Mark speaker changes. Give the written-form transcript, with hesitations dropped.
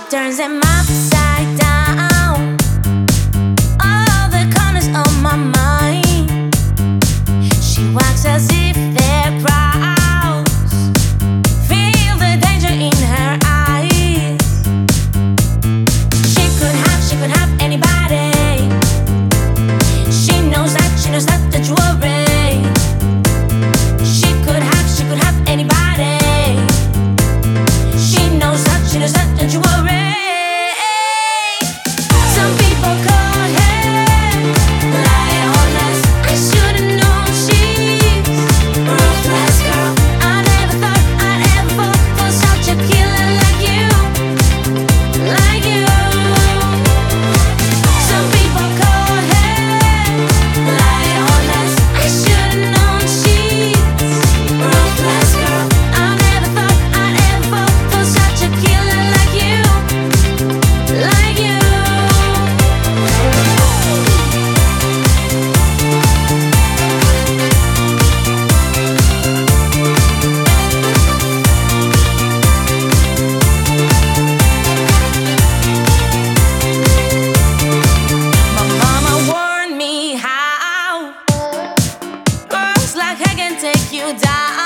Speaker 1: turns him upside down. All the corners of my mind. She walks as if they're crowds. Feel the danger in her eyes. She could have anybody. She knows that the jewelry. She could have anybody. She knows that the jewelry. Some people call her lioness. I should've known she's ruthless girl. I never thought I'd ever fall for such a killer like you, like you. Some people call her lioness. I should've known she's ruthless girl. I never thought I'd ever fall for such a killer like you, like you. My mama warned me how girls like her can take you down.